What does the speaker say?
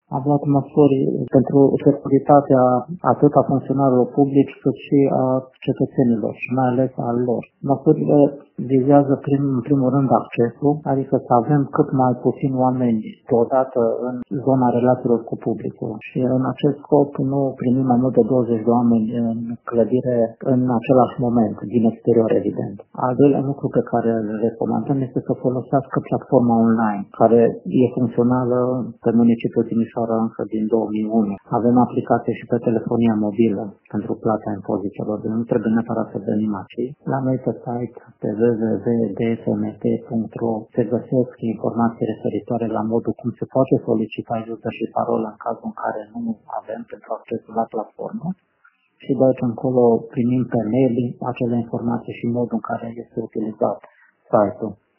Am luat măsuri pentru securitatea atât a funcționarilor publici cât și a cetățenilor și mai ales al lor. Măsurile vizează în primul rând accesul, adică să avem cât mai puțini oameni deodată în zona relațiilor cu publicul. Și în acest scop nu primim mai mult de 20 de oameni în clădire în același moment, din exterior evident. Al doilea lucru pe care îl recomandăm este să folosească platforma online, care e funcțională pe municipiul Timișoara încă din 2001. Avem aplicație și pe telefonia mobilă pentru plata impozitelor, deci nu trebuie neapărat să venim aici. La noi pe site, pe www.dfmt.ro, se găsesc informații referitoare la modul cum se poate solicita user și parolă în cazul în care nu avem pentru accesul la platformă. Și de aici încolo primim pe mail acele informații și modul în care este utilizat site-ul.